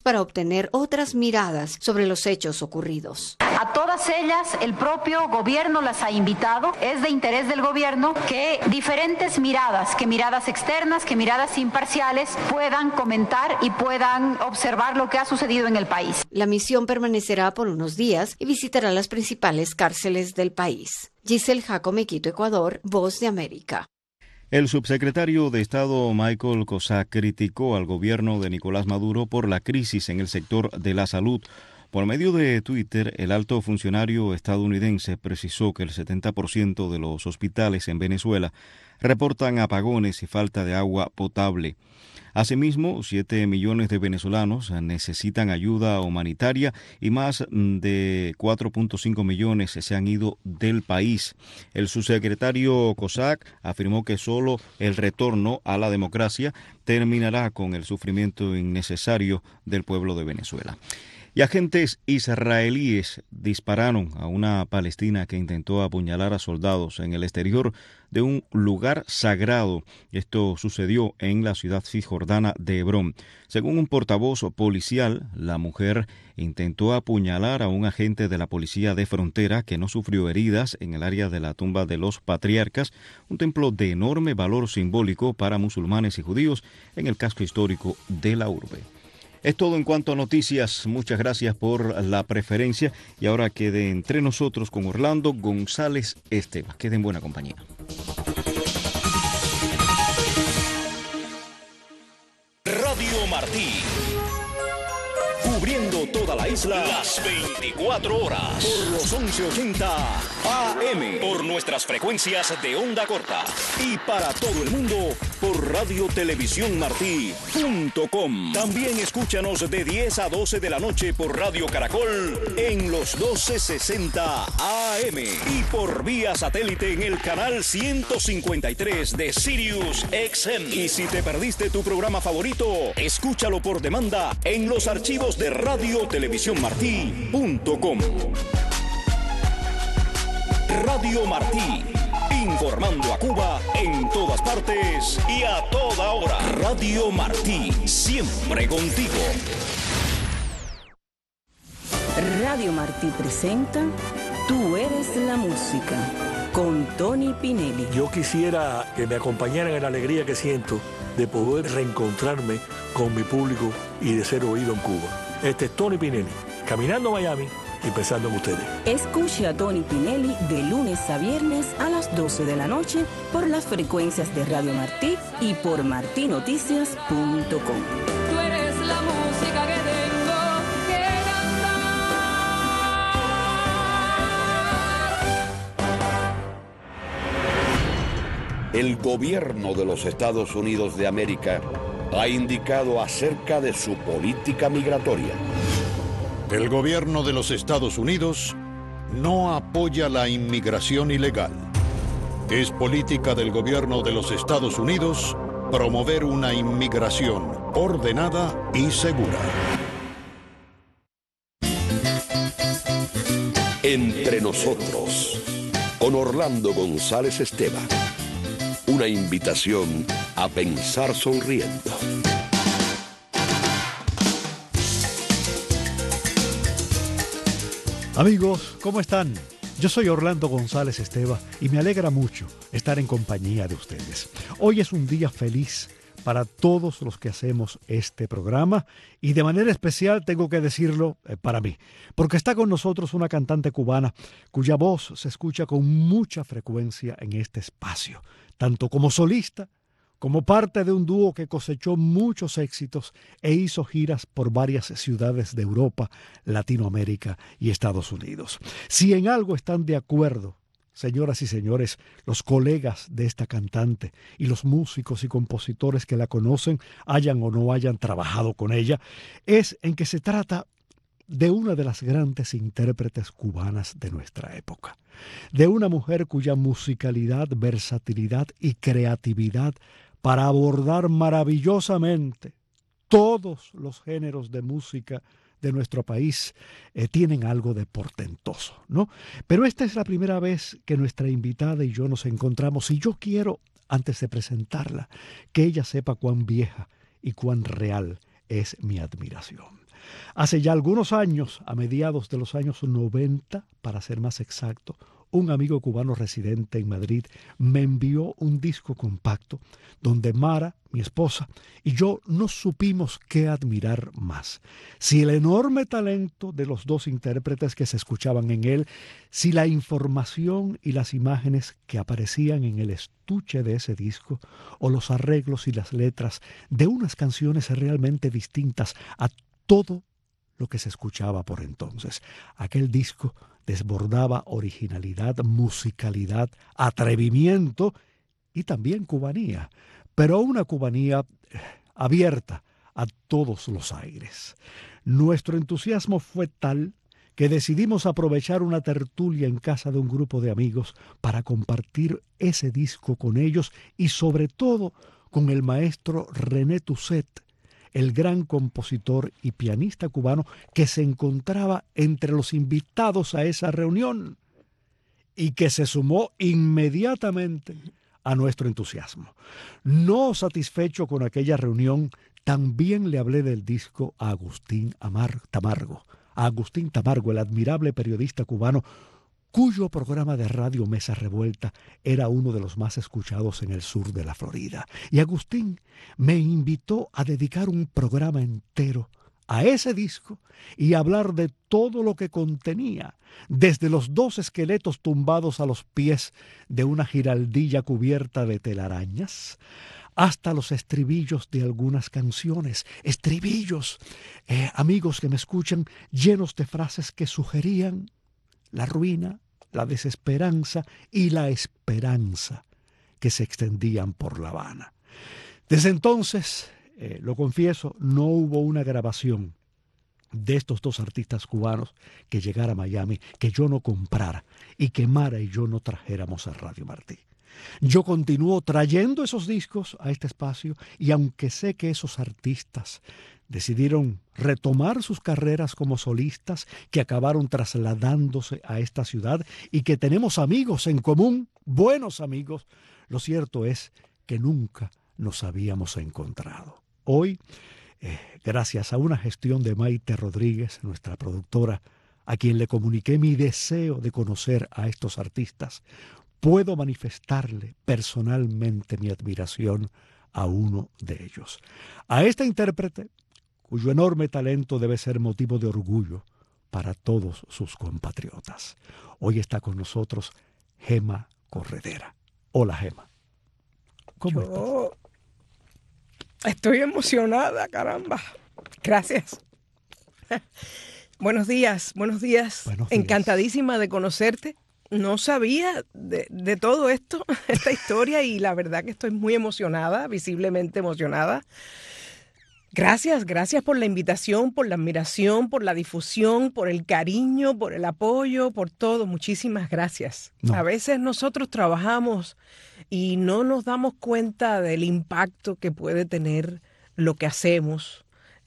para obtener otras miradas sobre los hechos ocurridos. A todas ellas, el propio gobierno las ha invitado. Es de interés del gobierno que diferentes miradas, que miradas externas, que miradas imparciales, puedan comentar y puedan observar lo que ha sucedido en el país. La misión permanecerá por unos días y visitará las principales cárceles del país. Giselle Jacome, Quito, Ecuador, Voz de América. El subsecretario de Estado Michael Cossack criticó al gobierno de Nicolás Maduro por la crisis en el sector de la salud. Por medio de Twitter, el alto funcionario estadounidense precisó que el 70% de los hospitales en Venezuela reportan apagones y falta de agua potable. Asimismo, 7 millones de venezolanos necesitan ayuda humanitaria y más de 4.5 millones se han ido del país. El subsecretario Cossack afirmó que solo el retorno a la democracia terminará con el sufrimiento innecesario del pueblo de Venezuela. Y agentes israelíes dispararon a una palestina que intentó apuñalar a soldados en el exterior de un lugar sagrado. Esto sucedió en la ciudad cisjordana de Hebrón. Según un portavoz policial, la mujer intentó apuñalar a un agente de la policía de frontera que no sufrió heridas en el área de la tumba de los patriarcas, un templo de enorme valor simbólico para musulmanes y judíos en el casco histórico de la urbe. Es todo en cuanto a noticias. Muchas gracias por la preferencia. Y ahora quede entre nosotros con Orlando González Esteban. Quede en buena compañía. Radio Martí. Cubriendo toda la isla las 24 horas. Por los 1180 AM. Por nuestras frecuencias de onda corta. Y para todo el mundo por radiotelevisiónmartí.com. También escúchanos de 10 a 12 de la noche por Radio Caracol en los 1260 AM. Y por vía satélite en el canal 153 de Sirius XM. Y si te perdiste tu programa favorito, escúchalo por demanda en los archivos de radiotelevisiónmartí.com. Radio Martí, informando a Cuba en todas partes y a toda hora. Radio Martí, siempre contigo. Radio Martí presenta Tú eres la música, con Tony Pinelli. Yo quisiera que me acompañaran en la alegría que siento de poder reencontrarme con mi público y de ser oído en Cuba. Este es Tony Pinelli, caminando a Miami y pensando en ustedes. Escuche a Tony Pinelli de lunes a viernes a las 12 de la noche por las frecuencias de Radio Martí y por martinoticias.com. Tú eres la música que tengo que cantar. El gobierno de los Estados Unidos de América ha indicado acerca de su política migratoria. El gobierno de los Estados Unidos no apoya la inmigración ilegal. Es política del gobierno de los Estados Unidos promover una inmigración ordenada y segura. Entre nosotros, con Orlando González Esteban. Una invitación a pensar sonriendo. Amigos, ¿cómo están? Yo soy Orlando González Esteban y me alegra mucho estar en compañía de ustedes. Hoy es un día feliz para todos los que hacemos este programa y de manera especial tengo que decirlo para mí, porque está con nosotros una cantante cubana cuya voz se escucha con mucha frecuencia en este espacio, tanto como solista como parte de un dúo que cosechó muchos éxitos e hizo giras por varias ciudades de Europa, Latinoamérica y Estados Unidos. Si en algo están de acuerdo, señoras y señores, los colegas de esta cantante y los músicos y compositores que la conocen, hayan o no hayan trabajado con ella, es en que se trata de una de las grandes intérpretes cubanas de nuestra época, de una mujer cuya musicalidad, versatilidad y creatividad para abordar maravillosamente todos los géneros de música de nuestro país tienen algo de portentoso, ¿no? Pero esta es la primera vez que nuestra invitada y yo nos encontramos y yo quiero, antes de presentarla, que ella sepa cuán vieja y cuán real es mi admiración. Hace ya algunos años, a mediados de los años 90, para ser más exacto, un amigo cubano residente en Madrid me envió un disco compacto donde Mara, mi esposa, y yo no supimos qué admirar más. Si el enorme talento de los dos intérpretes que se escuchaban en él, si la información y las imágenes que aparecían en el estuche de ese disco, o los arreglos y las letras de unas canciones realmente distintas a todo lo que se escuchaba por entonces. Aquel disco desbordaba originalidad, musicalidad, atrevimiento y también cubanía, pero una cubanía abierta a todos los aires. Nuestro entusiasmo fue tal que decidimos aprovechar una tertulia en casa de un grupo de amigos para compartir ese disco con ellos y sobre todo con el maestro René Tusset, el gran compositor y pianista cubano que se encontraba entre los invitados a esa reunión y que se sumó inmediatamente a nuestro entusiasmo. No satisfecho con aquella reunión, también le hablé del disco a Agustín Tamargo, el admirable periodista cubano cuyo programa de radio Mesa Revuelta era uno de los más escuchados en el sur de la Florida. Y Agustín me invitó a dedicar un programa entero a ese disco y hablar de todo lo que contenía, desde los 2 esqueletos tumbados a los pies de una giraldilla cubierta de telarañas, hasta los estribillos de algunas canciones. Estribillos, amigos que me escuchan, llenos de frases que sugerían la ruina, la desesperanza y la esperanza que se extendían por La Habana. Desde entonces, lo confieso, no hubo una grabación de estos 2 artistas cubanos que llegara a Miami, que yo no comprara y que Mara y yo no trajéramos a Radio Martí. Yo continúo trayendo esos discos a este espacio y aunque sé que esos artistas decidieron retomar sus carreras como solistas, que acabaron trasladándose a esta ciudad y que tenemos amigos en común, buenos amigos, lo cierto es que nunca nos habíamos encontrado. Hoy, gracias a una gestión de Maite Rodríguez, nuestra productora, a quien le comuniqué mi deseo de conocer a estos artistas, puedo manifestarle personalmente mi admiración a uno de ellos. A este intérprete, cuyo enorme talento debe ser motivo de orgullo para todos sus compatriotas. Hoy está con nosotros Gema Corredera. Hola, Gema. ¿Cómo estás? Estoy emocionada, caramba. Gracias. Buenos días. Buenos días. Encantadísima de conocerte. No sabía de todo esto, esta historia, y la verdad que estoy muy emocionada, visiblemente emocionada. Gracias por la invitación, por la admiración, por la difusión, por el cariño, por el apoyo, por todo. Muchísimas gracias. No. A veces nosotros trabajamos y no nos damos cuenta del impacto que puede tener lo que hacemos.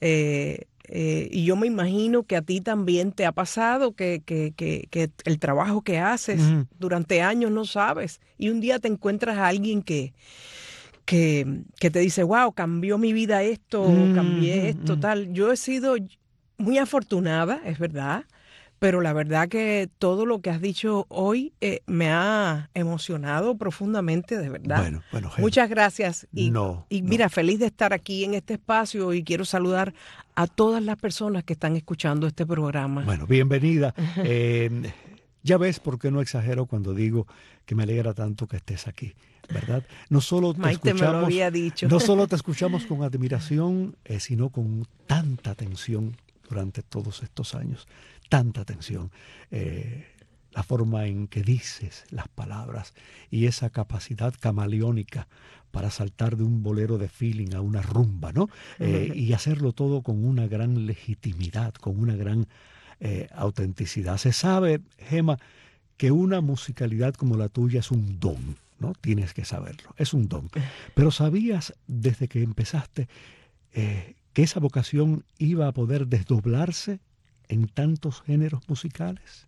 Y yo me imagino que a ti también te ha pasado que el trabajo que haces durante años no sabes. Y un día te encuentras a alguien que te dice, wow, cambió mi vida esto, cambié esto, tal. Yo he sido muy afortunada, es verdad, pero la verdad que todo lo que has dicho hoy me ha emocionado profundamente, de verdad. Bueno, muchas gracias. Y mira, feliz de estar aquí en este espacio y quiero saludar a todas las personas que están escuchando este programa. Bueno, bienvenida. Ya ves por qué no exagero cuando digo que me alegra tanto que estés aquí, ¿verdad? No solo te escuchamos, me lo había dicho. No solo te escuchamos con admiración, sino con tanta atención durante todos estos años. Tanta atención. La forma en que dices las palabras y esa capacidad camaleónica para saltar de un bolero de feeling a una rumba, ¿no? Y hacerlo todo con una gran legitimidad, con una gran autenticidad. Se sabe, Gema, que una musicalidad como la tuya es un don, ¿no? Tienes que saberlo, es un don. Pero ¿sabías desde que empezaste que esa vocación iba a poder desdoblarse en tantos géneros musicales?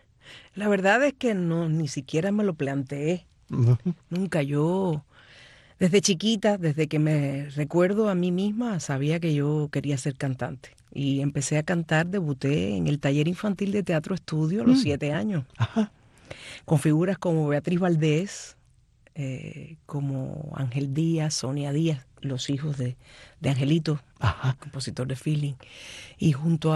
La verdad es que no, ni siquiera me lo planteé. Nunca. Yo Desde chiquita, desde que me recuerdo a mí misma, sabía que yo quería ser cantante. Y empecé a cantar, debuté en el taller infantil de Teatro Estudio a los 7 años. Ajá. Con figuras como Beatriz Valdés, como Ángel Díaz, Sonia Díaz, los hijos de Angelito, compositor de Feeling. Y junto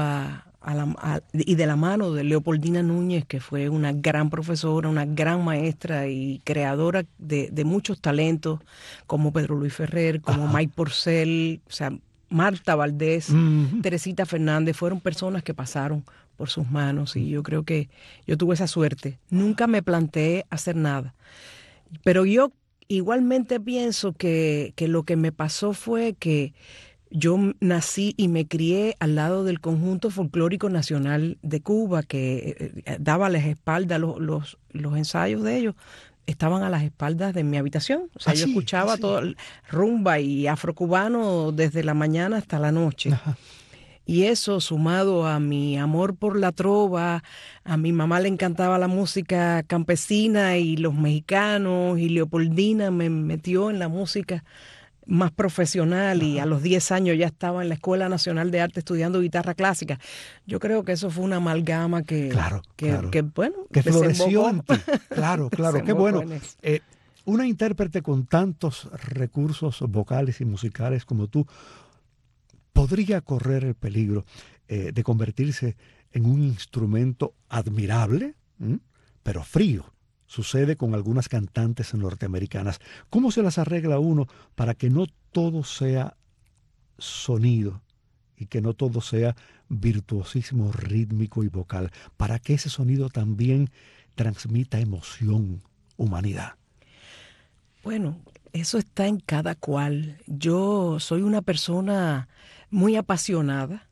y de la mano de Leopoldina Núñez, que fue una gran profesora, una gran maestra y creadora de muchos talentos, como Pedro Luis Ferrer, como Mike Porcel, o sea, Marta Valdés, Teresita Fernández, fueron personas que pasaron por sus manos y yo creo que yo tuve esa suerte. Nunca me planteé hacer nada, pero yo igualmente pienso que lo que me pasó fue que yo nací y me crié al lado del Conjunto Folclórico Nacional de Cuba, que daba a las espaldas los ensayos de ellos. Estaban a las espaldas de mi habitación. O sea, yo escuchaba todo rumba y afrocubano desde la mañana hasta la noche. Ajá. Y eso, sumado a mi amor por la trova, a mi mamá le encantaba la música campesina y los mexicanos, y Leopoldina me metió en la música más profesional y a los 10 años ya estaba en la Escuela Nacional de Arte estudiando guitarra clásica. Yo creo que eso fue una amalgama que bueno, que floreció en ti. Claro, qué bueno. Una intérprete con tantos recursos vocales y musicales como tú podría correr el peligro de convertirse en un instrumento admirable, pero frío. Sucede con algunas cantantes norteamericanas. ¿Cómo se las arregla uno para que no todo sea sonido y que no todo sea virtuosismo rítmico y vocal? Para que ese sonido también transmita emoción, humanidad. Bueno, eso está en cada cual. Yo soy una persona muy apasionada.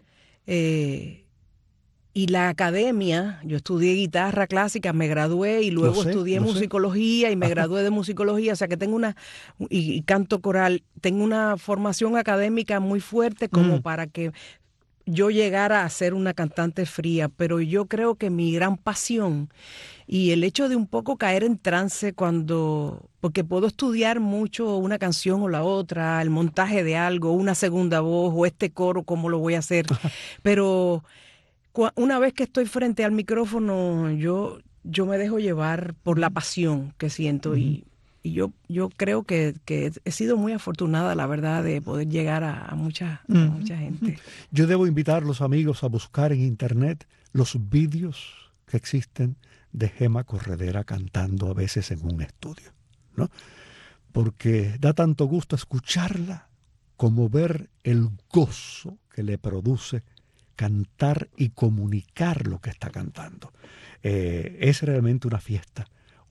Y la academia, yo estudié guitarra clásica, me gradué y luego estudié musicología y me gradué de musicología, o sea que tengo y canto coral, tengo una formación académica muy fuerte como para que yo llegara a ser una cantante fría, pero yo creo que mi gran pasión y el hecho de un poco caer en trance porque puedo estudiar mucho una canción o la otra, el montaje de algo, una segunda voz o este coro, cómo lo voy a hacer, pero una vez que estoy frente al micrófono, yo me dejo llevar por la pasión que siento y yo creo que he sido muy afortunada, la verdad, de poder llegar a mucha gente. Yo debo invitar a los amigos a buscar en internet los vídeos que existen de Gema Corredera cantando a veces en un estudio, ¿no? Porque da tanto gusto escucharla como ver el gozo que le produce cantar y comunicar lo que está cantando. Es realmente una fiesta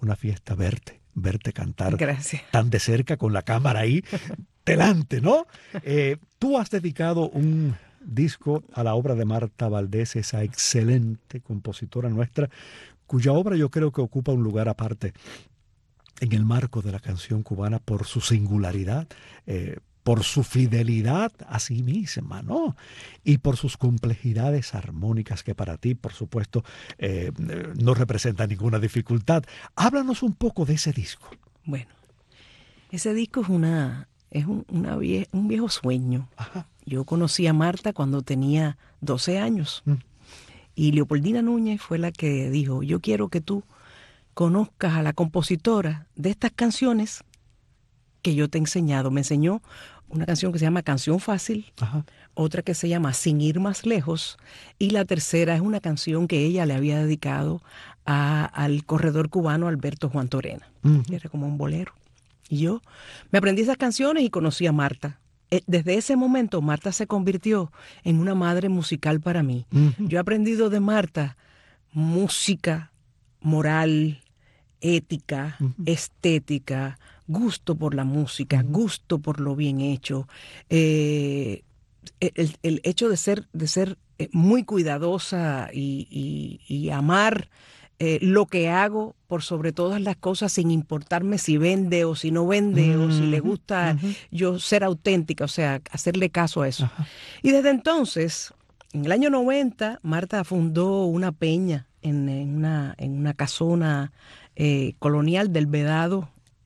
verte cantar. Gracias. Tan de cerca con la cámara ahí delante, ¿no? Tú has dedicado un disco a la obra de Marta Valdés, esa excelente compositora nuestra, cuya obra yo creo que ocupa un lugar aparte en el marco de la canción cubana por su singularidad, por su fidelidad a sí misma, ¿no? Y por sus complejidades armónicas que para ti, por supuesto, no representa ninguna dificultad. Háblanos un poco de ese disco. Bueno, ese disco es un viejo sueño. Ajá. Yo conocí a Marta cuando tenía 12 años. Y Leopoldina Núñez fue la que dijo, yo quiero que tú conozcas a la compositora de estas canciones que yo te he enseñado. Me enseñó una canción que se llama Canción Fácil, otra que se llama Sin ir más lejos, y la tercera es una canción que ella le había dedicado al corredor cubano Alberto Juan Torena, que era como un bolero. Y yo me aprendí esas canciones y conocí a Marta. Desde ese momento Marta se convirtió en una madre musical para mí. Yo he aprendido de Marta música, moral, ética, estética, gusto por la música, gusto por lo bien hecho, el hecho de ser muy cuidadosa y amar lo que hago por sobre todas las cosas, sin importarme si vende o si no vende o si le gusta, yo ser auténtica, o sea, hacerle caso a eso. Y desde entonces, en el año 90, Marta fundó una peña en una casona colonial del Vedado,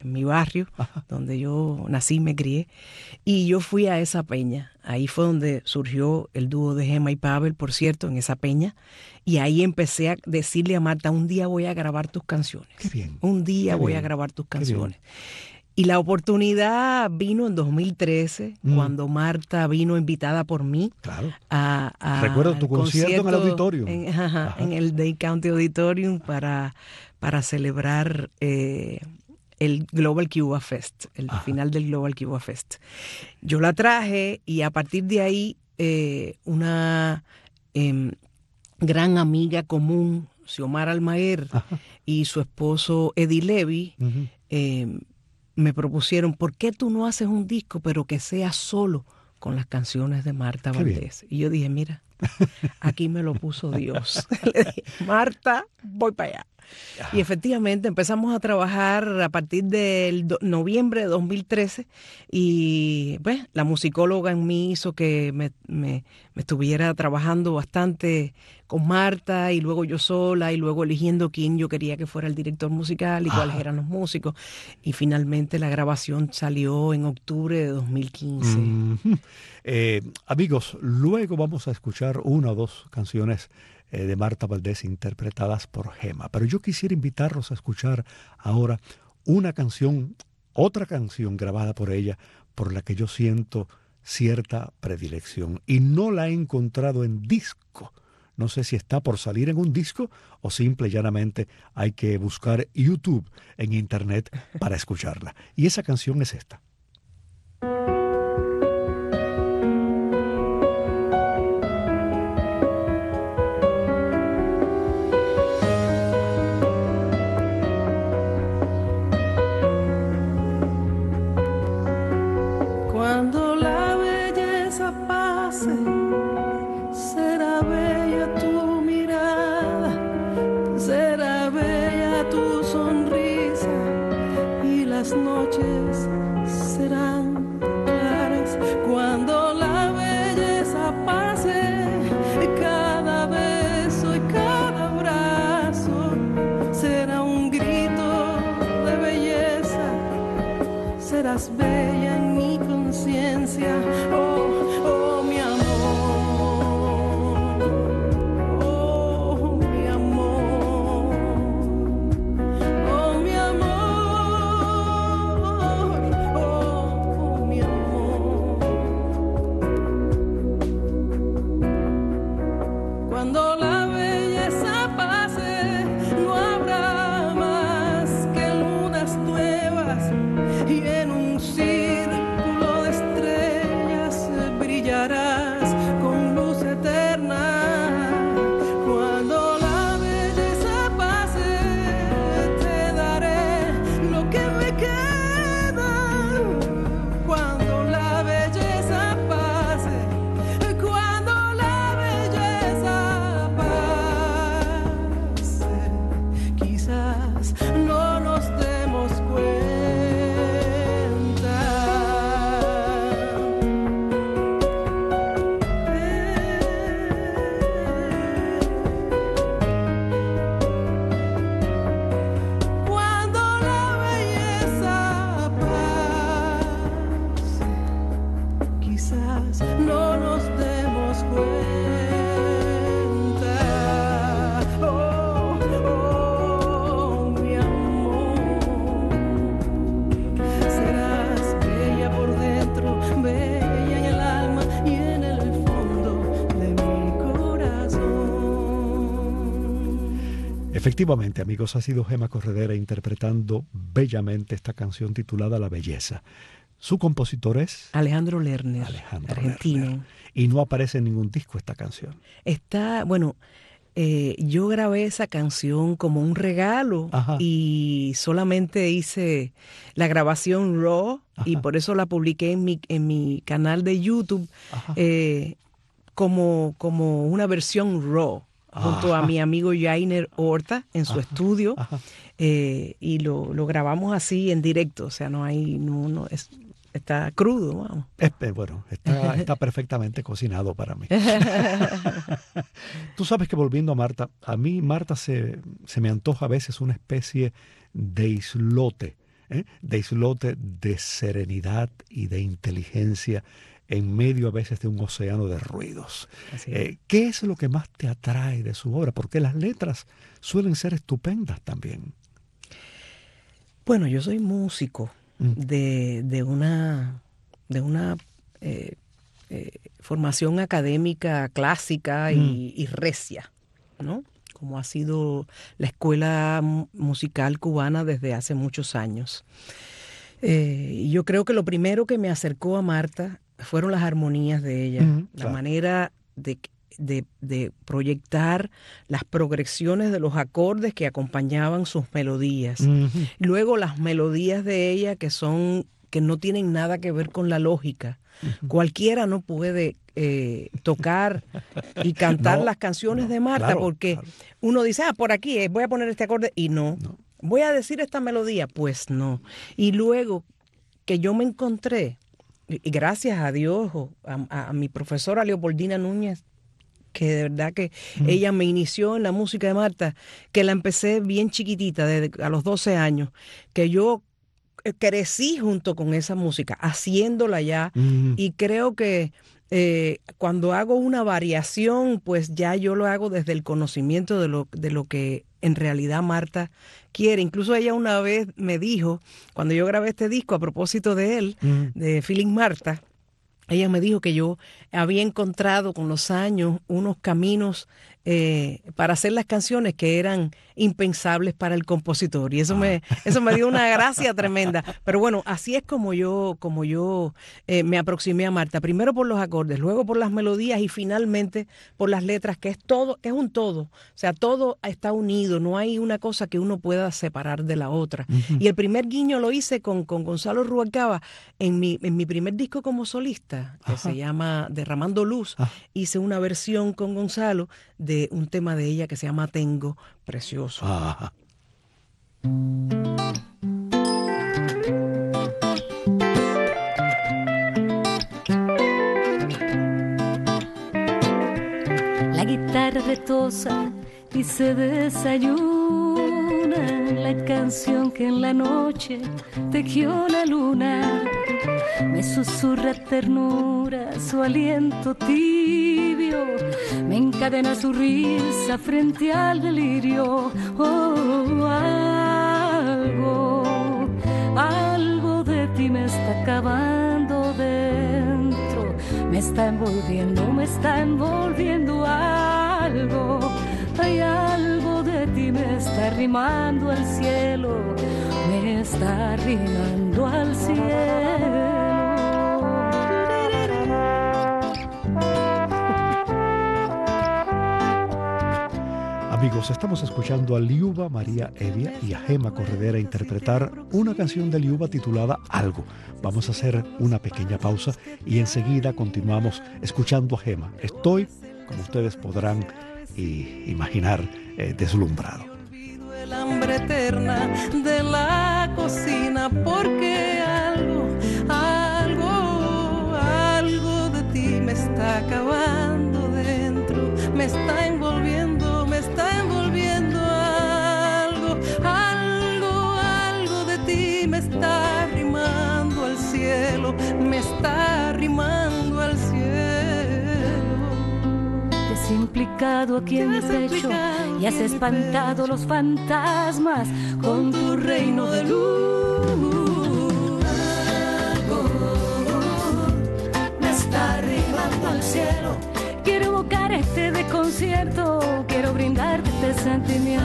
mi barrio, donde yo nací y me crié, y yo fui a esa peña. Ahí fue donde surgió el dúo de Gema y Pavel, por cierto, en esa peña, y ahí empecé a decirle a Marta, un día voy a grabar tus canciones. Qué bien. Un día voy a grabar tus canciones. Y la oportunidad vino en 2013, cuando Marta vino invitada por mí. Claro. Recuerdo tu concierto en el auditorium. En el Dade County Auditorium para celebrar el Global Cuba Fest, el final del Global Cuba Fest. Yo la traje y a partir de ahí una gran amiga común, Xiomara Almaguer, y su esposo Eddie Levy, me propusieron, ¿por qué tú no haces un disco pero que sea solo con las canciones de Marta Valdés? Y yo dije, mira, aquí me lo puso Dios. Le dije, Marta, voy para allá. Y efectivamente empezamos a trabajar a partir del noviembre de 2013 y pues la musicóloga en mí hizo que me estuviera trabajando bastante con Marta y luego yo sola y luego eligiendo quién yo quería que fuera el director musical y cuáles eran los músicos, y finalmente la grabación salió en octubre de 2015. Amigos, luego vamos a escuchar una o dos canciones de Marta Valdés interpretadas por Gema. Pero yo quisiera invitarlos a escuchar ahora una canción, otra canción grabada por ella, por la que yo siento cierta predilección. Y no la he encontrado en disco. No sé si está por salir en un disco o simple y llanamente hay que buscar YouTube en internet para escucharla. Y esa canción es esta. Serás bella en mi conciencia, oh mi amor, oh mi amor, oh mi amor, oh mi amor. Cuando la belleza pase, no habrá más que lunas nuevas y en un círculo de estrellas brillarás con luz eterna. Cuando la belleza pase, te daré lo que me queda. Cuando la belleza pase, cuando la belleza pase, quizás no nos demos cuenta. No nos demos cuenta. Oh, oh, mi amor, serás bella por dentro, bella en el alma y en el fondo de mi corazón. Efectivamente, amigos, ha sido Gema Corredera interpretando bellamente esta canción titulada La Belleza. Su compositor es Alejandro Lerner, argentino. Lerner. Y no aparece en ningún disco esta canción. Está, bueno, yo grabé esa canción como un regalo. Ajá. Y solamente hice la grabación raw. Ajá. Y por eso la publiqué en mi canal de YouTube como una versión raw. Junto a mi amigo Jainer Horta en su estudio. Y lo grabamos así en directo. O sea, no hay... no está crudo, vamos. Bueno, está perfectamente cocinado para mí. Tú sabes que volviendo a Marta, a mí Marta se me antoja a veces una especie de islote de islote de serenidad y de inteligencia en medio a veces de un océano de ruidos. ¿Qué es lo que más te atrae de su obra? Porque las letras suelen ser estupendas también. Bueno, yo soy músico de una formación académica clásica y recia, ¿no? Como ha sido la escuela musical cubana desde hace muchos años. Y yo creo que lo primero que me acercó a Marta fueron las armonías de ella, la manera de proyectar las progresiones de los acordes que acompañaban sus melodías. Luego las melodías de ella que no tienen nada que ver con la lógica. Cualquiera no puede tocar y cantar las canciones de Marta, porque uno dice, por aquí voy a poner este acorde, y no. Voy a decir esta melodía, pues no. Y luego que yo me encontré, y gracias a Dios, a mi profesora Leopoldina Núñez, que de verdad que ella me inició en la música de Marta, que la empecé bien chiquitita, a los 12 años, que yo crecí junto con esa música, haciéndola ya, y creo que cuando hago una variación, pues ya yo lo hago desde el conocimiento de lo que en realidad Marta quiere. Incluso ella una vez me dijo, cuando yo grabé este disco a propósito de él, de Feeling Marta, ella me dijo que yo había encontrado con los años unos caminos para hacer las canciones que eran impensables para el compositor, y eso me dio una gracia tremenda. Pero bueno, así es como yo me aproximé a Marta, primero por los acordes, luego por las melodías y finalmente por las letras, que es un todo, o sea, todo está unido, no hay una cosa que uno pueda separar de la otra. Y el primer guiño lo hice con Gonzalo Rubalcaba en mi primer disco como solista, que se llama Derramando Luz. Hice una versión con Gonzalo de un tema de ella que se llama Tengo, precioso. La guitarra retosa y se desayuna la canción que en la noche tejió la luna. Me susurra ternura su aliento tibio, me encadena su risa frente al delirio. Algo de ti me está acabando dentro, me está envolviendo algo. Hay algo de ti me está arrimando al cielo, me está arrimando al cielo. Amigos, estamos escuchando a Liuba María Evia y a Gema Corredera interpretar una canción de Liuba titulada Algo. Vamos a hacer una pequeña pausa y enseguida continuamos escuchando a Gema. Estoy, como ustedes podrán imaginar, deslumbrado. El hambre eterna de la cocina, porque algo de ti me está acabando dentro, me está envolviendo algo de ti me está arrimando al cielo, me está arrimando al cielo. Te has implicado aquí en mi pecho y has espantado los fantasmas con tu reino de luz. Algo me está arrimando al cielo. Quiero evocar este desconcierto, quiero brindarte este sentimiento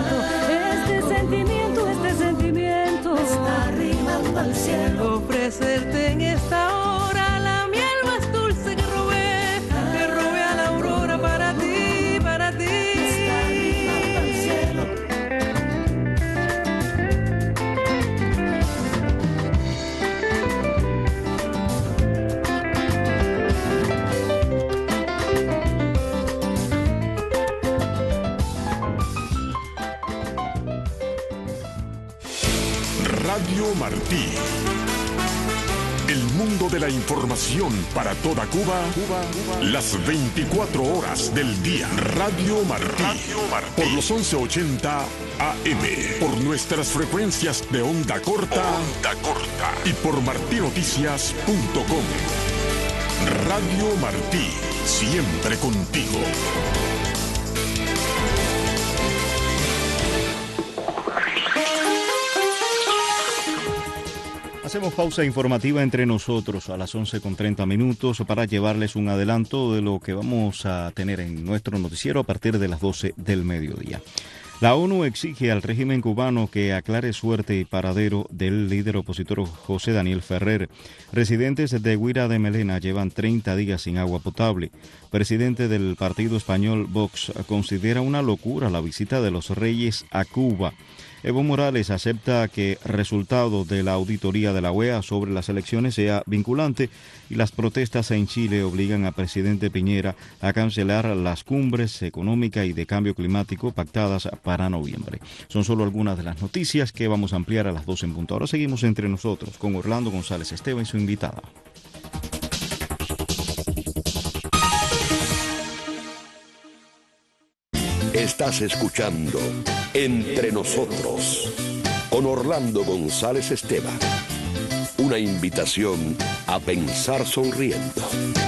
me está arrimando al cielo. Ofrecerte en esta hora la miel más dulce que robé a la aurora para ti. Me está arrimando al cielo. Radio Martí. El mundo de la información para toda Cuba, las 24 horas del día. Radio Martí. Por los 1180 AM. Por nuestras frecuencias de onda corta. Y por martinoticias.com. Radio Martí. Siempre contigo. Hacemos pausa informativa entre nosotros a las 11:30 para llevarles un adelanto de lo que vamos a tener en nuestro noticiero a partir de las 12 del mediodía. La ONU exige al régimen cubano que aclare suerte y paradero del líder opositor José Daniel Ferrer. Residentes de Guira de Melena llevan 30 días sin agua potable. Presidente del partido español Vox considera una locura la visita de los reyes a Cuba. Evo Morales acepta que el resultado de la auditoría de la OEA sobre las elecciones sea vinculante y las protestas en Chile obligan al presidente Piñera a cancelar las cumbres económica y de cambio climático pactadas para noviembre. Son solo algunas de las noticias que vamos a ampliar a las 12 en punto. Ahora seguimos entre nosotros con Orlando González Esteban y su invitada. Estás escuchando Entre Nosotros con Orlando González Esteban. Una invitación a pensar sonriendo.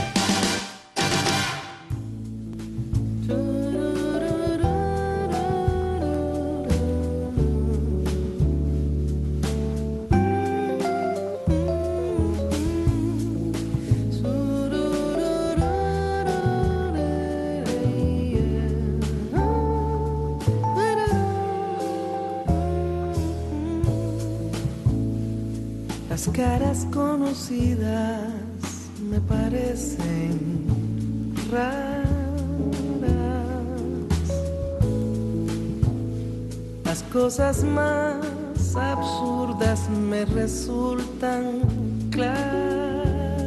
Las caras conocidas me parecen raras. Las cosas más absurdas me resultan claras.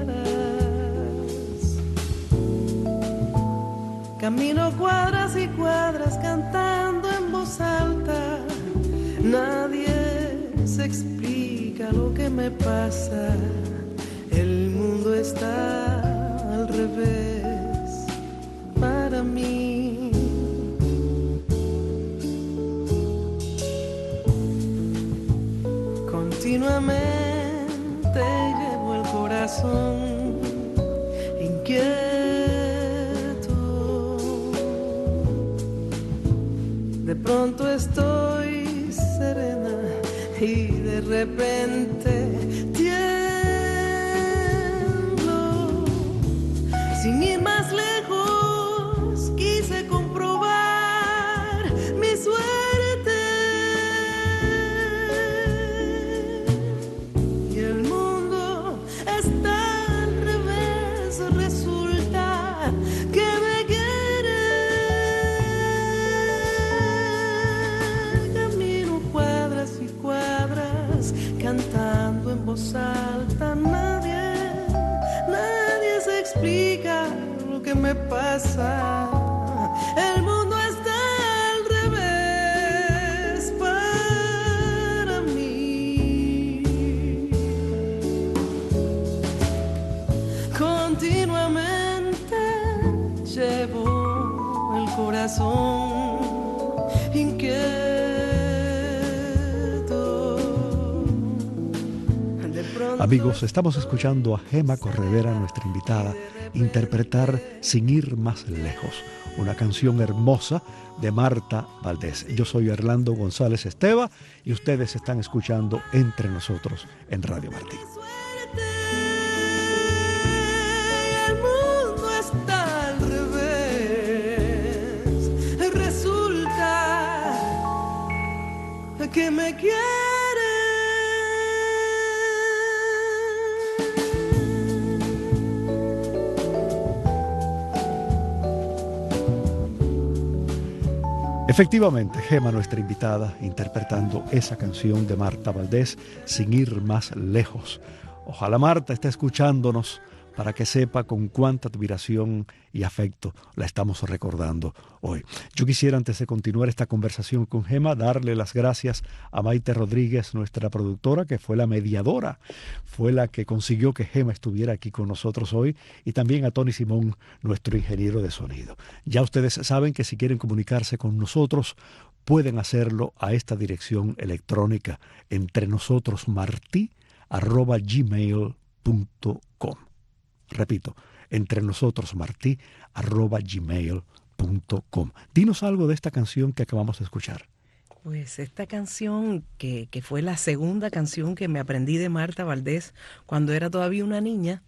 Camino cuadras y cuadras cantando en voz alta. Nadie se explica lo que me pasa. El mundo está al revés para mí. Continuamente llevo el corazón inquieto. De pronto estoy serena y de repente tiemblo. Sin ir más lejos quise comprobar mi suerte y el mundo está al revés. Resulta que me quiere. Camino cuadras y cuadras cantando en voz alta. Nadie se explica lo que me pasa. El mundo está al revés para mí. Continuamente llevo el corazón inquieto. Amigos, estamos escuchando a Gema Corredera, nuestra invitada, interpretar Sin ir más lejos, una canción hermosa de Marta Valdés. Yo soy Orlando González Esteban y ustedes están escuchando Entre Nosotros en Radio Martí. El mundo está al revés. Resulta que me quiere. Efectivamente, Gema, nuestra invitada, interpretando esa canción de Marta Valdés, Sin ir más lejos. Ojalá Marta esté escuchándonos para que sepa con cuánta admiración y afecto la estamos recordando hoy. Yo quisiera, antes de continuar esta conversación con Gema, darle las gracias a Maite Rodríguez, nuestra productora, que fue la mediadora, fue la que consiguió que Gema estuviera aquí con nosotros hoy, y también a Tony Simón, nuestro ingeniero de sonido. Ya ustedes saben que si quieren comunicarse con nosotros, pueden hacerlo a esta dirección electrónica, entrenosotros@gmail.com. Repito, entrenosotros@gmail.com. Dinos algo de esta canción que acabamos de escuchar. Pues esta canción, que fue la segunda canción que me aprendí de Marta Valdés cuando era todavía una niña,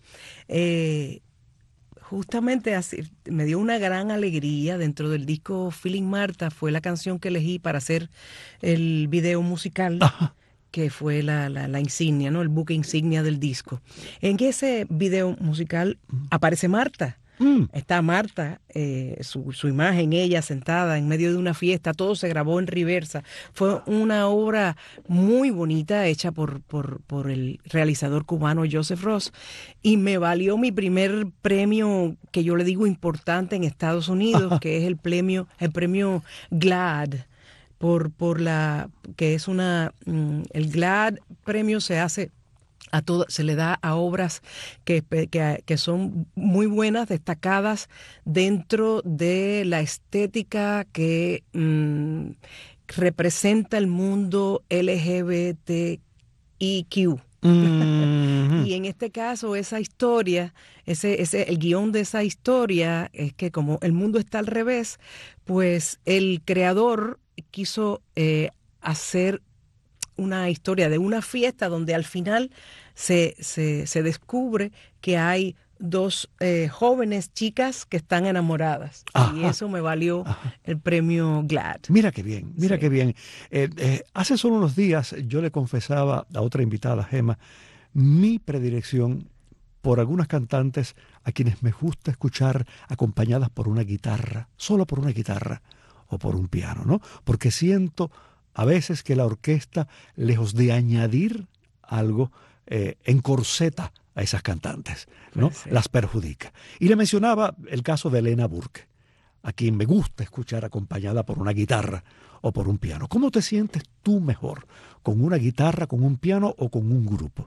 justamente así, me dio una gran alegría. Dentro del disco Feeling Marta fue la canción que elegí para hacer el video musical. Ajá. Que fue la insignia, ¿no? El buque insignia del disco. En ese video musical aparece Marta. Está Marta, su imagen, ella sentada en medio de una fiesta, todo se grabó en reversa. Fue una obra muy bonita, hecha por el realizador cubano Joseph Ross, y me valió mi primer premio, que yo le digo importante en Estados Unidos, que es el premio GLAAD. Que es el GLAAD premio se le da a obras que son muy buenas, destacadas dentro de la estética que representa el mundo LGBTIQ. Y en este caso, esa historia, el guión de esa historia es que como el mundo está al revés, pues el creador quiso hacer una historia de una fiesta donde al final se descubre que hay dos jóvenes chicas que están enamoradas. Ajá. Y eso me valió el premio GLAAD. Mira qué bien, mira qué bien. Hace solo unos días yo le confesaba a otra invitada, Gema, mi predilección por algunas cantantes a quienes me gusta escuchar acompañadas por una guitarra, solo por una guitarra o por un piano, ¿no? Porque siento a veces que la orquesta, lejos de añadir algo, encorseta a esas cantantes, ¿no? Sí. Las perjudica. Y le mencionaba el caso de Elena Burke, a quien me gusta escuchar acompañada por una guitarra o por un piano. ¿Cómo te sientes tú mejor? ¿Con una guitarra, con un piano o con un grupo?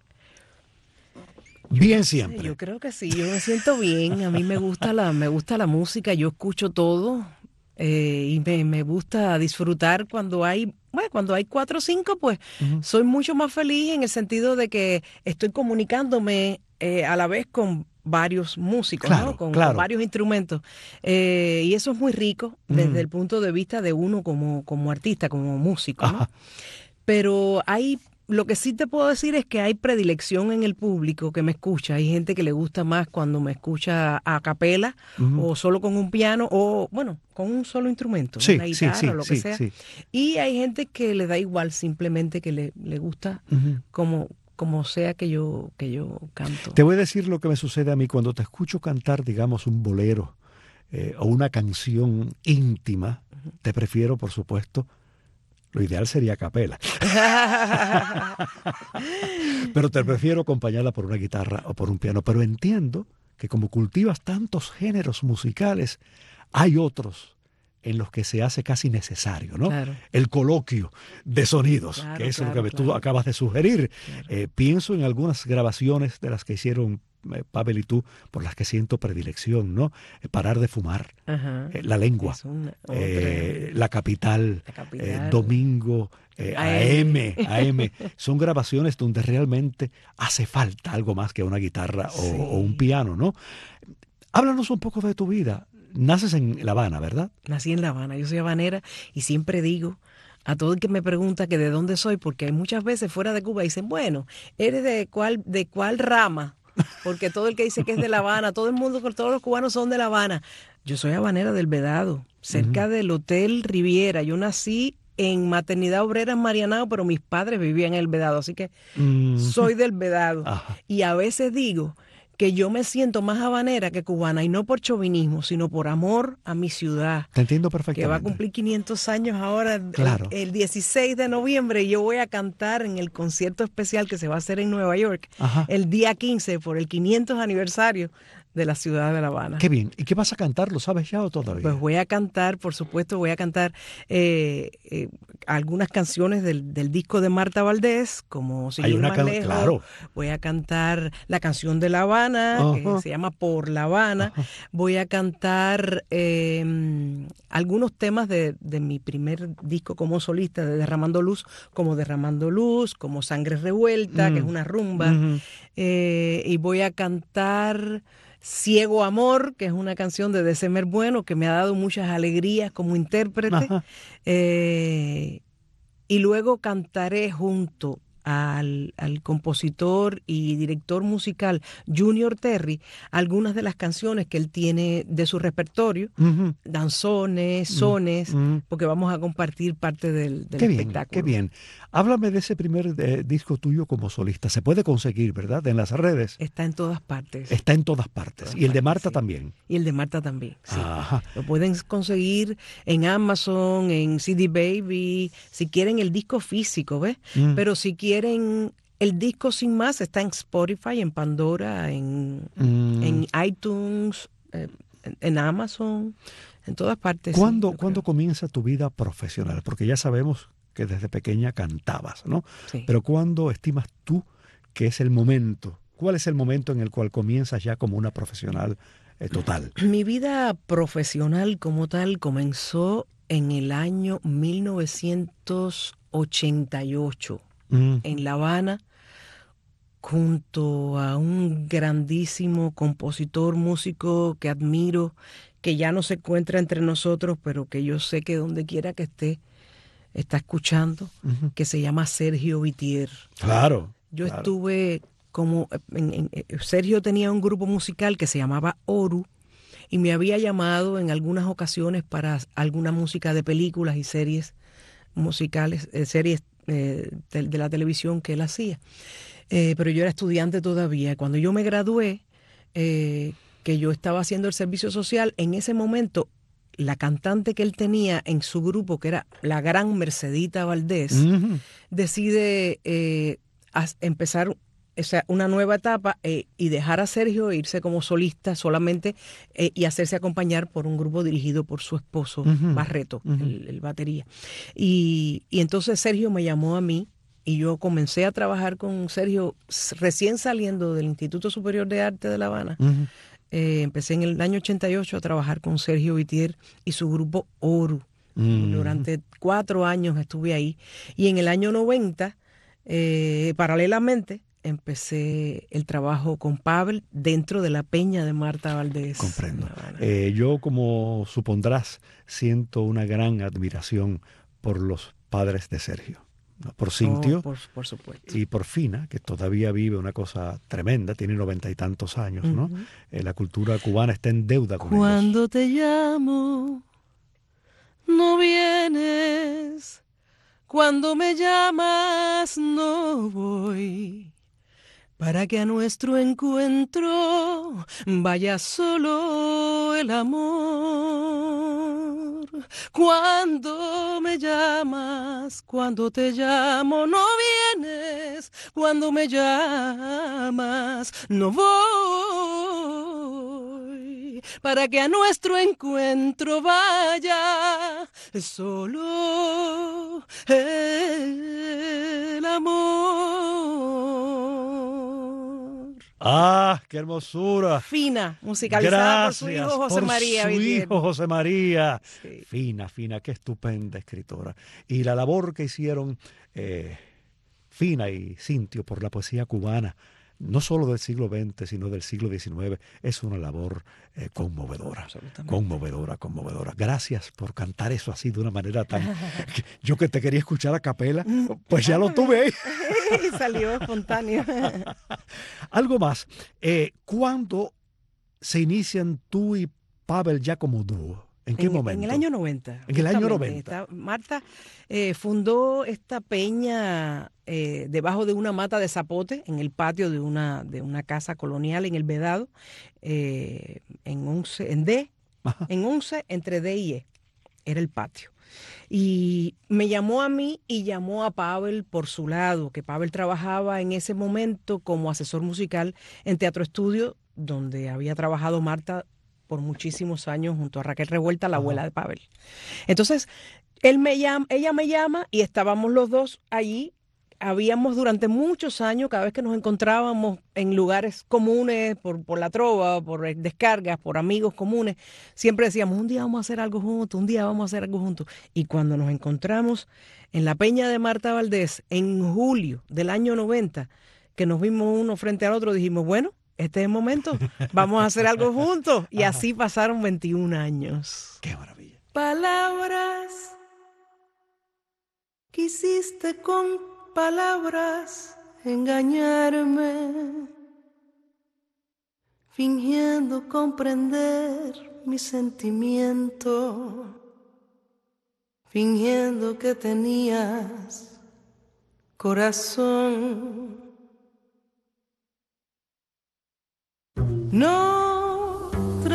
Bien siempre. Yo creo que sí, yo me siento bien. A mí me gusta la música, yo escucho todo. Y me gusta disfrutar cuando hay 4 o 5, pues soy mucho más feliz en el sentido de que estoy comunicándome a la vez con varios músicos, claro, ¿no? Con varios instrumentos. Y eso es muy rico desde el punto de vista de uno como artista, como músico, ¿no? Pero lo que sí te puedo decir es que hay predilección en el público que me escucha. Hay gente que le gusta más cuando me escucha a capela o solo con un piano o, bueno, con un solo instrumento, una guitarra o lo que sea. Sí. Y hay gente que le da igual, simplemente que le gusta como sea que yo canto. Te voy a decir lo que me sucede a mí cuando te escucho cantar, digamos, un bolero o una canción íntima. Te prefiero, por supuesto. Lo ideal sería a capela. Pero te prefiero acompañarla por una guitarra o por un piano. Pero entiendo que como cultivas tantos géneros musicales, hay otros en los que se hace casi necesario, ¿no? Claro. El coloquio de sonidos, claro, que es lo que tú acabas de sugerir. Claro. Pienso en algunas grabaciones de las que hicieron Pavel y tú, por las que siento predilección, ¿no? Parar de fumar, La Lengua, La Capital, Domingo, AM. Son grabaciones donde realmente hace falta algo más que una guitarra o un piano, ¿no? Háblanos un poco de tu vida. Naces en La Habana, ¿verdad? Nací en La Habana, yo soy habanera y siempre digo a todo el que me pregunta que de dónde soy, porque hay muchas veces fuera de Cuba dicen, bueno, ¿eres de cuál rama? Porque todo el que dice que es de La Habana, todo el mundo, todos los cubanos son de La Habana. Yo soy habanera del Vedado, cerca del Hotel Riviera. Yo nací en Maternidad Obrera en Marianao, pero mis padres vivían en el Vedado, así que soy del Vedado. Y a veces digo que yo me siento más habanera que cubana, y no por chauvinismo, sino por amor a mi ciudad. Te entiendo perfectamente. Que va a cumplir 500 años ahora, claro. el 16 de noviembre, y yo voy a cantar en el concierto especial que se va a hacer en Nueva York, el día 15, por el 500 aniversario de la ciudad de La Habana. Qué bien. ¿Y qué vas a cantar? ¿Lo sabes ya o todavía? Pues voy a cantar, por supuesto, algunas canciones del disco de Marta Valdés, como Sin ir más lejos. Claro. Voy a cantar la canción de La Habana, que se llama Por La Habana. Voy a cantar algunos temas de mi primer disco como solista, de Derramando Luz, como Sangre Revuelta, que es una rumba. Y voy a cantar Ciego Amor, que es una canción de December Bueno, que me ha dado muchas alegrías como intérprete. Y luego cantaré junto al compositor y director musical Junior Terry algunas de las canciones que él tiene de su repertorio, danzones, sones, porque vamos a compartir parte del espectáculo. Qué bien. Háblame de ese primer disco tuyo como solista. Se puede conseguir, ¿verdad? En las redes. Está en todas partes. Está en todas partes. Y el de Marta también. Y el de Marta también, sí. Lo pueden conseguir en Amazon, en CD Baby, si quieren el disco físico, ¿ves? Pero si quieren el disco sin más, está en Spotify, en Pandora, en iTunes, en Amazon, en todas partes. ¿Cuándo comienza tu vida profesional? Porque ya sabemos que desde pequeña cantabas, ¿no? Sí. Pero ¿cuándo estimas tú que es el momento? ¿Cuál es el momento en el cual comienzas ya como una profesional total? Mi vida profesional como tal comenzó en el año 1988. En La Habana, junto a un grandísimo compositor, músico que admiro, que ya no se encuentra entre nosotros, pero que yo sé que donde quiera que esté, está escuchando, que se llama Sergio Vitier. Claro. Yo estuve Sergio tenía un grupo musical que se llamaba Oru, y me había llamado en algunas ocasiones para alguna música de películas y series musicales, series de la televisión que él hacía. Pero yo era estudiante todavía. Cuando yo me gradué, que yo estaba haciendo el servicio social, en ese momento la cantante que él tenía en su grupo, que era la gran Mercedita Valdés, decide empezar una nueva etapa y dejar a Sergio e irse como solista solamente y hacerse acompañar por un grupo dirigido por su esposo, Barreto, el batería. Y entonces Sergio me llamó a mí y yo comencé a trabajar con Sergio recién saliendo del Instituto Superior de Arte de La Habana. Empecé en el año 88 a trabajar con Sergio Vitier y su grupo Oru. Durante 4 años estuve ahí. Y en el año 90, paralelamente, empecé el trabajo con Pavel dentro de la peña de Marta Valdés. Comprendo. Yo, como supondrás, siento una gran admiración por los padres de Sergio. ¿No? Por Cintio por supuesto. Y por Fina, que todavía vive una cosa tremenda, tiene 90 y tantos años, ¿no? La cultura cubana está en deuda con ellos. Cuando te llamo, no vienes. Cuando me llamas, no voy. Para que a nuestro encuentro vaya solo el amor. Cuando me llamas, cuando te llamo, no vienes. Cuando me llamas, no voy. Para que a nuestro encuentro vaya solo el amor. ¡Ah, qué hermosura! Fina, musicalizada por su hijo José María. Hijo José María. Sí. Fina, qué estupenda escritora. Y la labor que hicieron Fina y Cintio por la poesía cubana, no solo del siglo XX, sino del siglo XIX, es una labor conmovedora. Conmovedora. Gracias por cantar eso así de una manera tan... Yo que te quería escuchar a capela, pues ya lo tuve. Salió espontáneo. Algo más. ¿Cuándo se inician tú y Pavel ya como dúo? ¿En qué momento? En el año 90. En el año 90. Marta fundó esta peña debajo de una mata de zapote en el patio de una casa colonial en El Vedado, en 11, entre D y E, era el patio. Y me llamó a mí y llamó a Pavel por su lado, que Pavel trabajaba en ese momento como asesor musical en Teatro Estudio, donde había trabajado Marta por muchísimos años junto a Raquel Revuelta, la abuela de Pavel. Entonces, ella me llama y estábamos los dos allí. Habíamos durante muchos años, cada vez que nos encontrábamos en lugares comunes, por la trova, por descargas, por amigos comunes, siempre decíamos, un día vamos a hacer algo juntos, un día vamos a hacer algo juntos. Y cuando nos encontramos en la Peña de Marta Valdés, en julio del año 90, que nos vimos uno frente al otro, dijimos, bueno, este es el momento, vamos a hacer algo juntos. Y así pasaron 21 años. ¡Qué maravilla! Palabras, quisiste con palabras engañarme, fingiendo comprender mi sentimiento, fingiendo que tenías corazón. No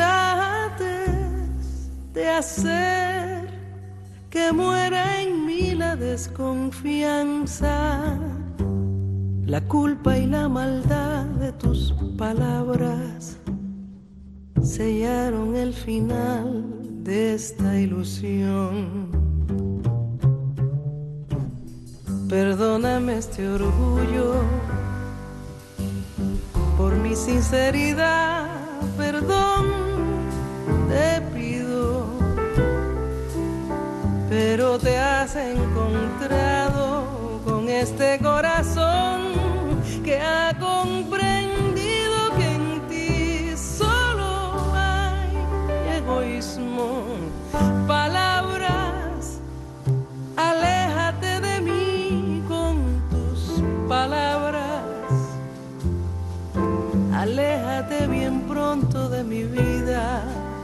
trates de hacer que muera en mí la desconfianza, la culpa y la maldad de tus palabras sellaron el final de esta ilusión. Perdóname este orgullo por mi sinceridad, perdón te pido, pero te has encontrado con este corazón que ha comprendido que en ti solo hay egoísmo. Palabras, aléjate de mí con tus palabras. Aléjate bien pronto de mi vida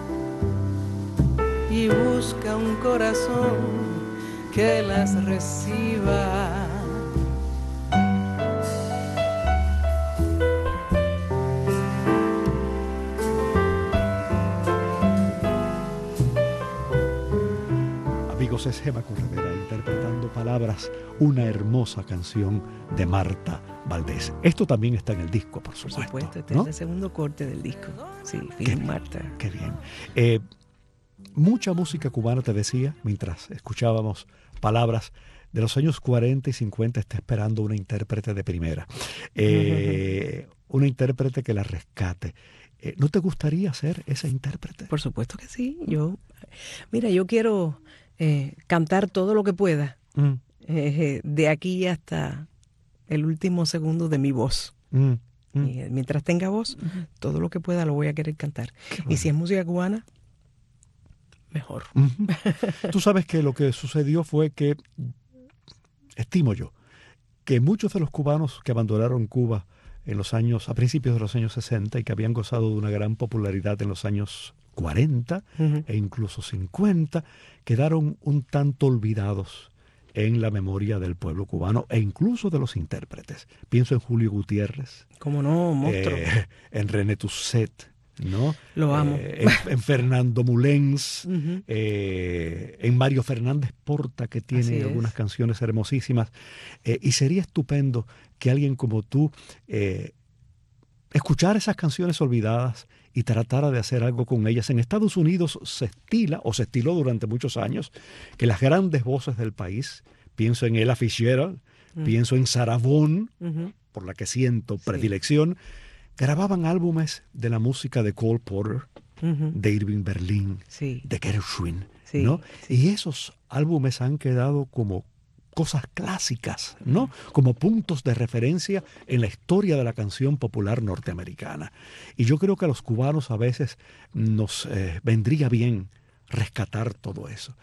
y busca un corazón que las reciba. Amigos, es Gema Corredera interpretando Palabras, una hermosa canción de Marta Valdés. Esto también está en el disco, por supuesto. Por supuesto, este ¿no? es el segundo corte del disco. Sí, Qué Marta. Qué bien. Mucha música cubana, te decía, mientras escuchábamos Palabras de los años 40 y 50, está esperando una intérprete de primera. Una intérprete que la rescate. ¿No te gustaría ser esa intérprete? Por supuesto que sí. Yo quiero cantar todo lo que pueda de aquí hasta el último segundo de mi voz. Y mientras tenga voz, todo lo que pueda lo voy a querer cantar. Bueno. Y si es música cubana, mejor. Tú sabes que lo que sucedió fue que, estimo yo, que muchos de los cubanos que abandonaron Cuba a principios de los años 60 y que habían gozado de una gran popularidad en los años 40 e incluso 50, quedaron un tanto olvidados en la memoria del pueblo cubano e incluso de los intérpretes. Pienso en Julio Gutiérrez. ¿Cómo no, monstruo? En René Tusset, ¿no? Lo amo. En Fernando Mulens, en Mario Fernández Porta, que tiene algunas canciones hermosísimas. Y sería estupendo que alguien como tú escuchara esas canciones olvidadas y tratara de hacer algo con ellas. En Estados Unidos se estiló durante muchos años, que las grandes voces del país, pienso en Ella Fitzgerald, pienso en Sarah Vaughan, por la que siento predilección, grababan álbumes de la música de Cole Porter, de Irving Berlin, de Gershwin, ¿no? Y esos álbumes han quedado como cosas clásicas, ¿no? Como puntos de referencia en la historia de la canción popular norteamericana. Y yo creo que a los cubanos a veces nos vendría bien rescatar todo eso.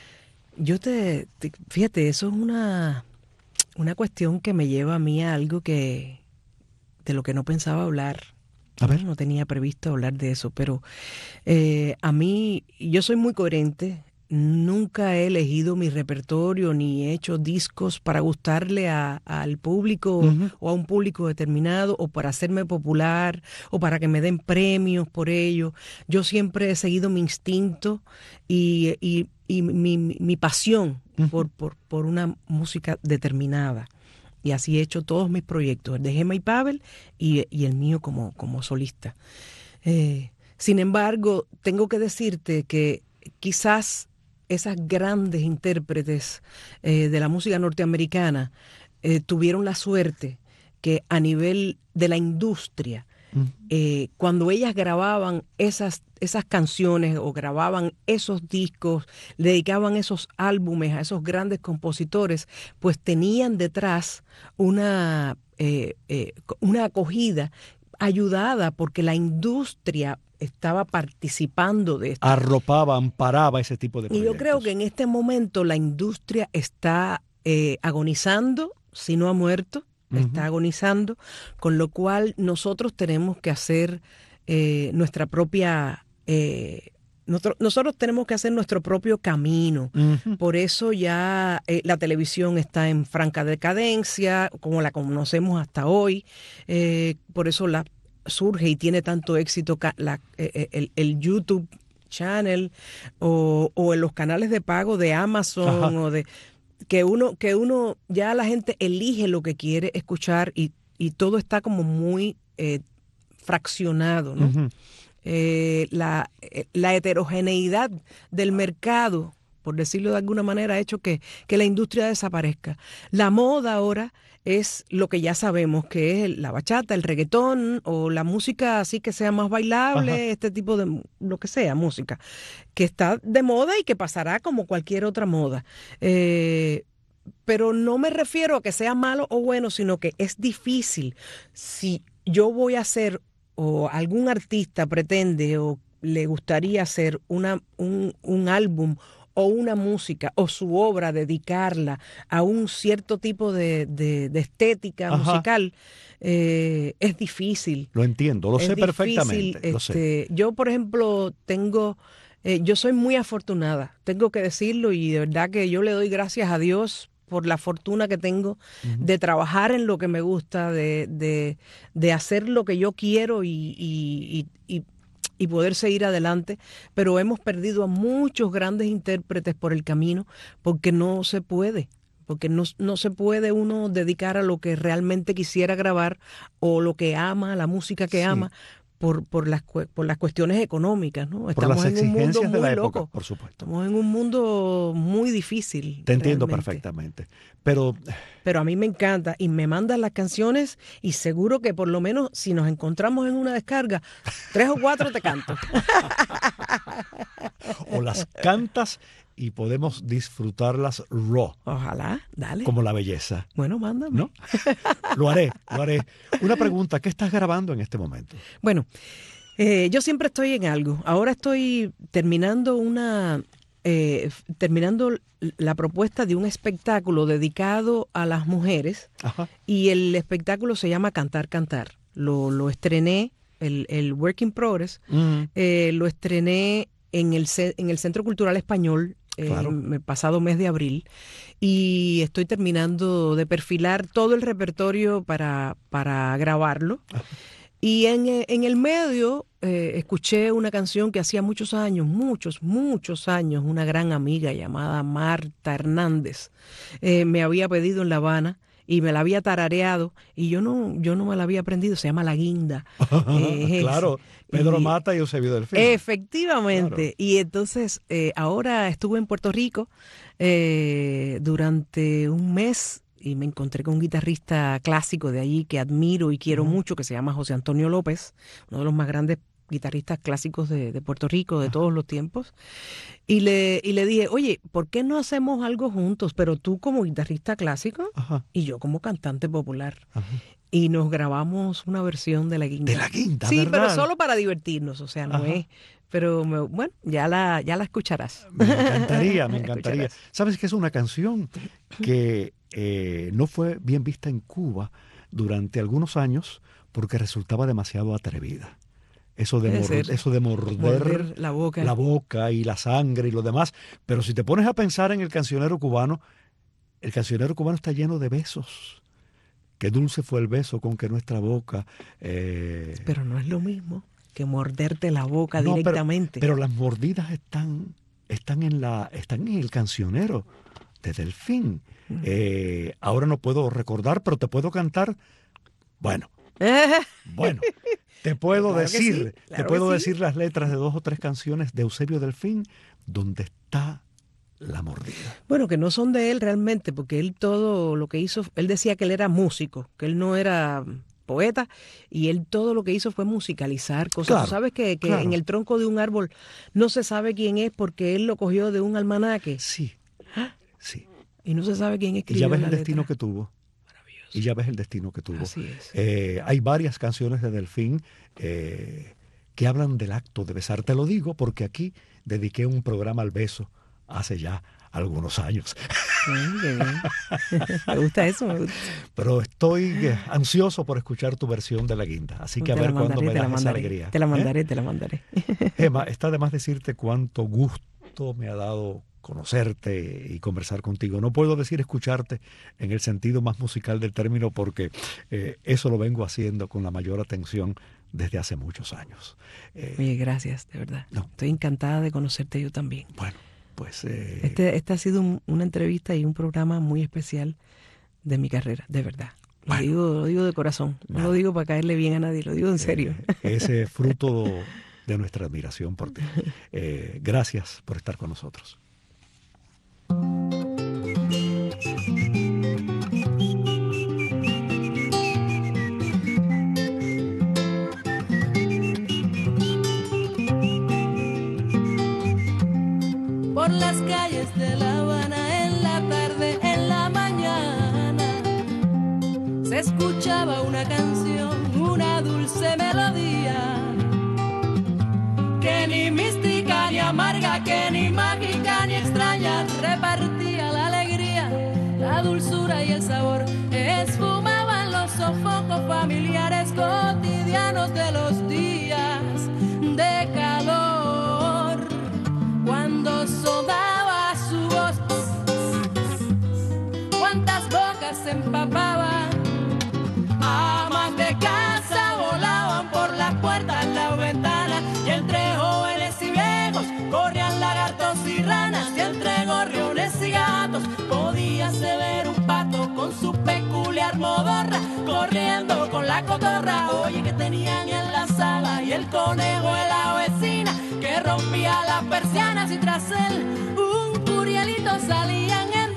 Fíjate, eso es una cuestión que me lleva a mí a algo de lo que no pensaba hablar A ver. No tenía previsto hablar de eso, pero a mí, yo soy muy coherente. Nunca he elegido mi repertorio ni he hecho discos para gustarle al público o a un público determinado o para hacerme popular o para que me den premios por ello. Yo siempre he seguido mi instinto y mi pasión por una música determinada. Y así he hecho todos mis proyectos, el de Gemma y Pavel y el mío como solista. Sin embargo, tengo que decirte que quizás esas grandes intérpretes de la música norteamericana tuvieron la suerte que a nivel de la industria, cuando ellas grababan esas canciones o grababan esos discos, dedicaban esos álbumes a esos grandes compositores, pues tenían detrás una acogida ayudada porque la industria estaba participando de esto. Arropaba, amparaba ese tipo de proyectos. Y yo creo que en este momento la industria está agonizando, si no ha muerto, está agonizando, con lo cual nosotros tenemos que hacer nuestra propia... nosotros tenemos que hacer nuestro propio camino. Por eso ya la televisión está en franca decadencia, como la conocemos hasta hoy. Por eso surge y tiene tanto éxito el YouTube Channel o en los canales de pago de Amazon o de que uno ya la gente elige lo que quiere escuchar y todo está como muy fraccionado, ¿no? La heterogeneidad del mercado, por decirlo de alguna manera, ha hecho que la industria desaparezca. La moda ahora es lo que ya sabemos, que es la bachata, el reggaetón o la música así que sea más bailable, este tipo de, lo que sea, música, que está de moda y que pasará como cualquier otra moda. Pero no me refiero a que sea malo o bueno, sino que es difícil. Si yo voy a hacer o algún artista pretende o le gustaría hacer un álbum o una música o su obra, dedicarla a un cierto tipo de estética musical, es difícil. Lo entiendo, lo sé perfectamente. Lo sé. Yo, por ejemplo, yo soy muy afortunada, tengo que decirlo, y de verdad que yo le doy gracias a Dios por la fortuna que tengo de trabajar en lo que me gusta, de hacer lo que yo quiero y poder seguir adelante, pero hemos perdido a muchos grandes intérpretes por el camino porque no se puede. Porque no se puede uno dedicar a lo que realmente quisiera grabar o lo que ama, la música que ama, por las cuestiones económicas, ¿no? Estamos en un mundo muy loco, por supuesto. Estamos en un mundo muy difícil. Te entiendo perfectamente. Pero a mí me encanta y me mandan las canciones y seguro que por lo menos si nos encontramos en una descarga, 3 o 4 te canto. O las cantas y podemos disfrutarlas raw. Ojalá, dale. Como la belleza. Bueno, mándame. ¿No? Lo haré. Una pregunta, ¿qué estás grabando en este momento? Bueno, yo siempre estoy en algo. Ahora estoy terminando la propuesta de un espectáculo dedicado a las mujeres. Y el espectáculo se llama Cantar, Cantar. Lo estrené, el Work in Progress, lo estrené en el Centro Cultural Español el pasado mes de abril, y estoy terminando de perfilar todo el repertorio para grabarlo. Y en el medio escuché una canción que hacía muchos años, una gran amiga llamada Marta Hernández me había pedido en La Habana y me la había tarareado y yo no me la había aprendido. Se llama La Guinda. Claro, Pedro Mata y Eusebio Delfín. Efectivamente. Claro. Y entonces ahora estuve en Puerto Rico durante un mes y me encontré con un guitarrista clásico de allí que admiro y quiero mucho, que se llama José Antonio López, uno de los más grandes guitarristas clásicos de Puerto Rico de todos los tiempos, y le dije, oye, ¿por qué no hacemos algo juntos? Pero tú como guitarrista clásico y yo como cantante popular. Y nos grabamos una versión de La Guinda. ¿De La Guinda? Sí, ¿verdad? pero solo para divertirnos, o sea, no es... Pero bueno, ya la escucharás. Me encantaría. ¿Sabes que es una canción que no fue bien vista en Cuba durante algunos años porque resultaba demasiado atrevida. Eso de morder la boca y la sangre y lo demás. Pero si te pones a pensar en el cancionero cubano está lleno de besos. Qué dulce fue el beso con que nuestra boca... Pero no es lo mismo que morderte la boca directamente. Pero las mordidas están en el cancionero de Delfín. Ahora no puedo recordar, pero te puedo cantar. Bueno, te puedo decir las letras de 2 o 3 canciones de Eusebio Delfín donde está la mordida. Bueno, que no son de él realmente, porque él todo lo que hizo, él decía que él era músico, que él no era poeta, y él todo lo que hizo fue musicalizar cosas. Claro, ¿tú sabes que en el tronco de un árbol no se sabe quién es porque él lo cogió de un almanaque? Sí, sí. Y no se sabe quién escribió. Y ya ves la el destino letra. que tuvo. Y ya ves el destino que tuvo. Así es. Hay varias canciones de Delfín que hablan del acto de besar. Te lo digo porque aquí dediqué un programa al beso hace ya algunos años. Qué bien. Me gusta eso, me gusta. Pero estoy ansioso por escuchar tu versión de La Guinda. Así que a ver cuándo me das esa alegría. Te la mandaré. Gema, está de más decirte cuánto gusto me ha dado conocerte y conversar contigo. No puedo decir escucharte en el sentido más musical del término porque eso lo vengo haciendo con la mayor atención desde hace muchos años. Oye, gracias, de verdad. No. Estoy encantada de conocerte yo también. Bueno, pues... Este ha sido una entrevista y un programa muy especial de mi carrera, de verdad. Lo digo de corazón. No lo digo para caerle bien a nadie, lo digo en serio. Ese fruto de nuestra admiración por ti. Gracias por estar con nosotros. Por las calles de La Habana, en la tarde, en la mañana, se escuchaba una canción, una dulce melodía, que ni mística ni amarga, que ni mágica ni extraña, repartía la alegría, la dulzura y el sabor, esfumaban los sofocos familiares cotidianos de los días de calor. Cuando sonaba su voz, cuántas bocas se empapaban, amas de casa volaban por las puertas, las ventanas, y entre jóvenes y viejos corrían lagartos y ranas, y entre gorriones y gatos podíase ver un pato con su peculiar modorra, corriendo con la cotorra. Oye, que tenían en la sala, y el conejo de la vecina que rompía las persianas, y tras él un curielito salían en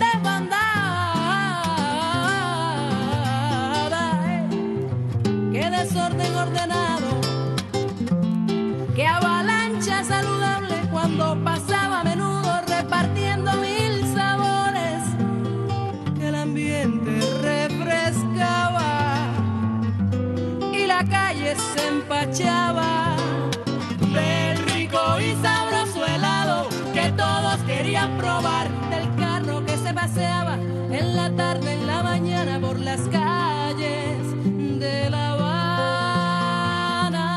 desbandada. Qué desorden ordenado, qué avalancha saludable, cuando pasaba a menudo repartiendo mil sabores, que el ambiente refrescaba y la calle se empachaba del rico y sabroso helado que todos querían probar, del carro que se paseaba en la tarde, en la mañana, por las calles de La Habana.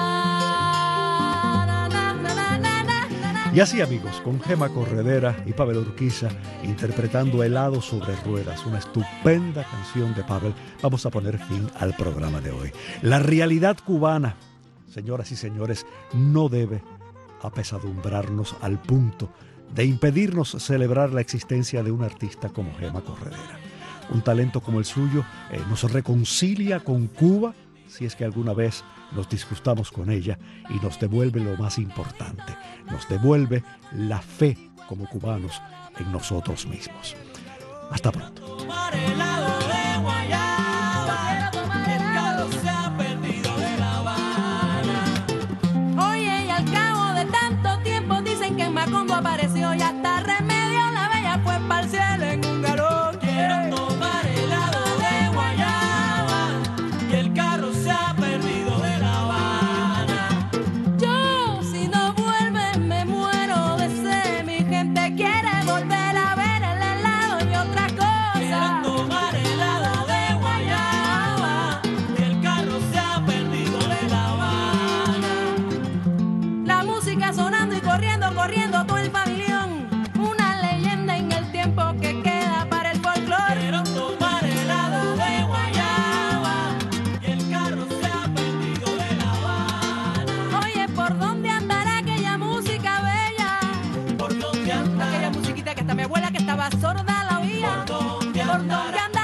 Y así, amigos, con Gema Corredera y Pavel Urquiza interpretando Helado sobre Ruedas, una estupenda canción de Pavel, vamos a poner fin al programa de hoy. La realidad cubana, señoras y señores, no debe apesadumbrarnos al punto de impedirnos celebrar la existencia de un artista como Gema Corredera. Un talento como el suyo nos reconcilia con Cuba, si es que alguna vez nos disgustamos con ella, y nos devuelve lo más importante, nos devuelve la fe como cubanos en nosotros mismos. Hasta pronto. Oye, y al cabo de tanto tiempo dicen que en Macondo apareció y hasta remedio la bella fue pa'l cielo en un galón. Quiero tomar helado de guayaba y el carro se ha perdido de La Habana. Yo, si no vuelve, me muero de sed. Mi gente quiere volver a ver el helado y otra cosa. Quiero tomar helado de guayaba y el carro se ha perdido. estaba sorda la oía, por donde andaba.